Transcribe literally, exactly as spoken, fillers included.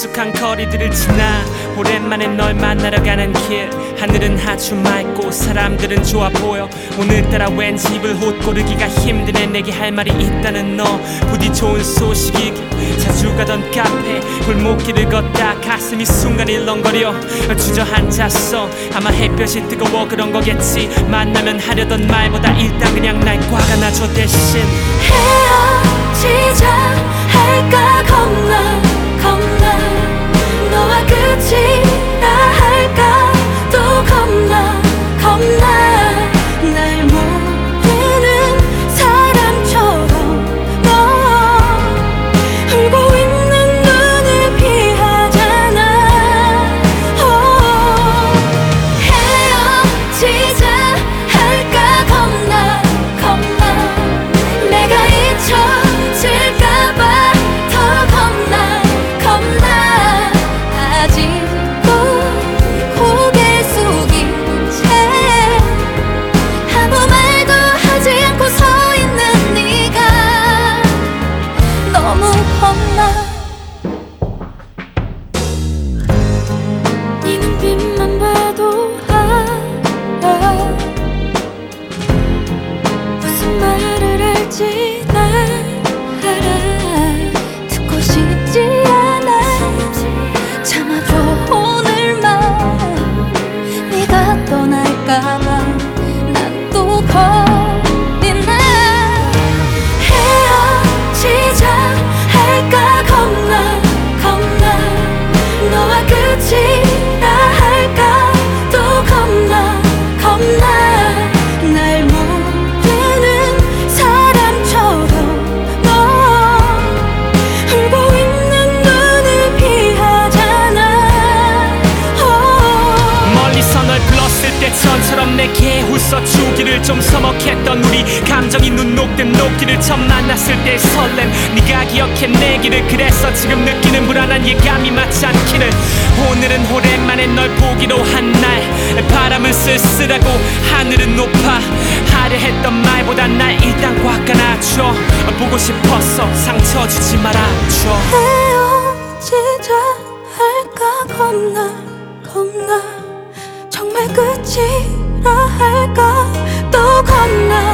익숙한 거리들을 지나 오랜만에 널 만나러 가는 길. 하늘은 아주 맑고 사람들은 좋아 보여. 오늘따라 왠지 입을 옷 고르기가 힘드네. 내게 할 말이 있다는 너 부디 좋은 소식이길. 자주 가던 카페 골목길을 걷다 가슴이 순간 일렁거려 주저앉았어. 아마 햇볕이 뜨거워 그런 거겠지. 만나면 하려던 말보다 일단 그냥 날 꽉 안아줘. 대신 헤어지자 할까 겁나 겁나. 너와 끝이라 할까 또 겁나 겁나. 날 모르는 사람처럼 너 울고 있는 눈을 피하잖아. 헤어지자 할까 겁나 겁나. 내가 잊혀질까봐 더 겁나 겁나. 아직도 고개 숙인 채 아무 말도 하지 않고 서 있는 네가 너무 겁나. 네 눈빛만 봐도 알아. 무슨 말을 할지 난 알아. 듣고 싶지 않아. 참아줘 오늘만. 네가 떠날까봐 난 또 겁이나. 헤어지자 할까 겁나 겁나. 너와 끝이라 할까 또 겁나 겁나. 날 모르는 사람처럼 너 울고 있는 눈을 피하잖아. 멀리서 널 불렀을 때 전처럼 내게 웃어주기를. 좀 서먹했던 우리 감정이 눈녹듯 녹기를. 처음 만났을 때의 설렘 네가 기억해 내기를. 그래서 지금 느끼는 불안한 예감이 맞지 않기를. 오늘은 오랜만에 널 보기로 한 날. 바람은 쓸쓸하고 하늘은 높아. 하려 했던 말보다 날 일단 꽉 안아줘. 보고 싶었어 상처 주지 말아줘. 헤어지자 할까 겁나 겁나. 정말 끝이라 할까 또 겁나